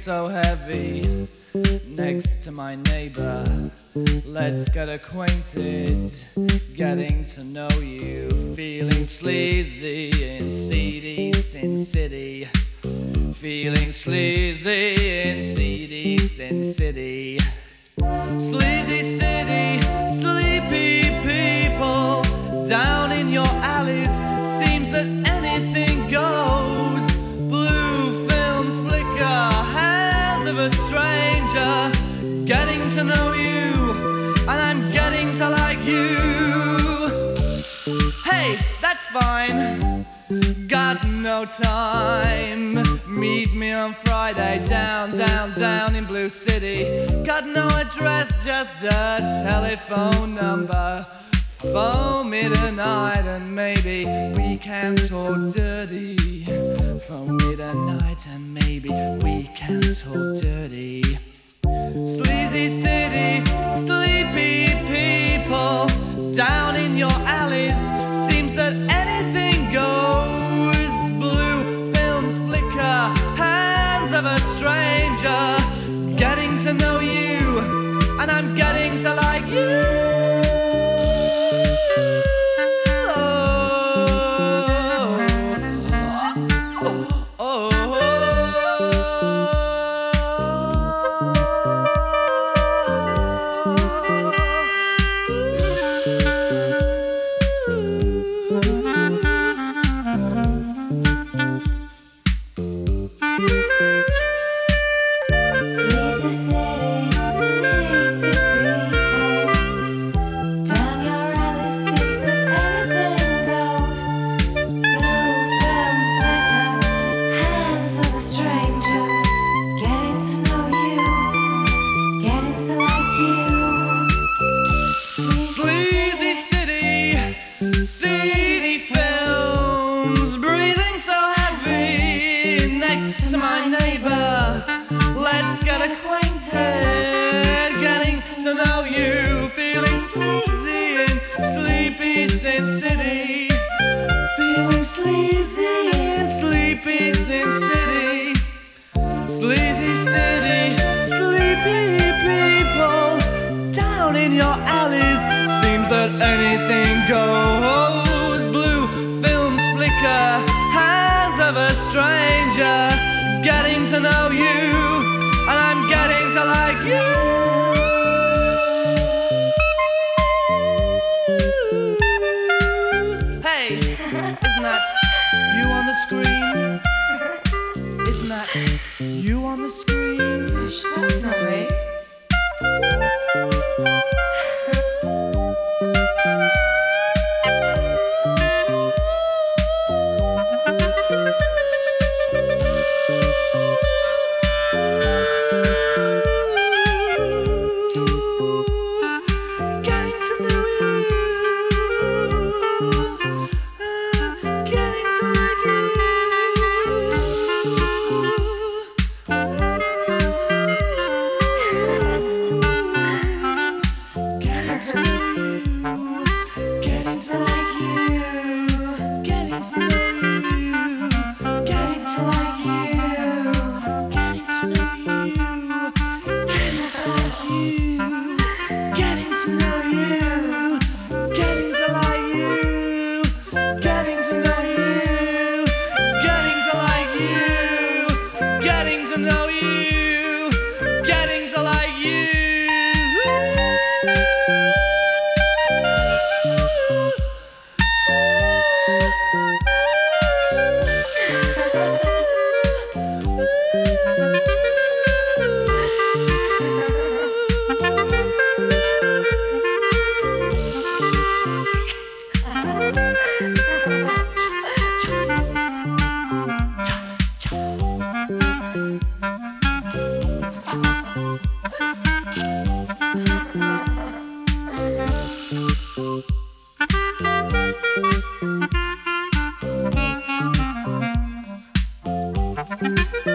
so heavy next to my neighbor. Let's get acquainted, getting to know you. Feeling sleazy in seedy Sin City. Feeling sleazy in seedy Sin City. Sleazy city, sleepy people down in your alleys. Seems that anything goes. Blue films flicker, hands of a stranger. Getting to know you, and I'm getting to like you. Hey, that's fine, got no time. Meet me on Friday down in Blue City. Got no address, just a telephone number. Phone me tonight and maybe we can talk dirty. Phone me tonight and maybe we can talk dirty. Sleazy city, sleepy people down in your alleys. Seems that anything goes. Blue films flicker, hands of a stranger. Getting to know you, and I'm getting to like you. To my neighbor, let's get acquainted, getting to know you. Feeling sleazy in sleepy Sin City. Feeling sleazy in sleepy Sin City. Sleazy city, sleepy people down in your alleys. Seems that anything goes. Blue films flicker, hands of a stranger. Getting to know you, and I'm getting to like you. Hey, isn't that you on the screen? Isn't that you on the screen? That's not me. Thank you.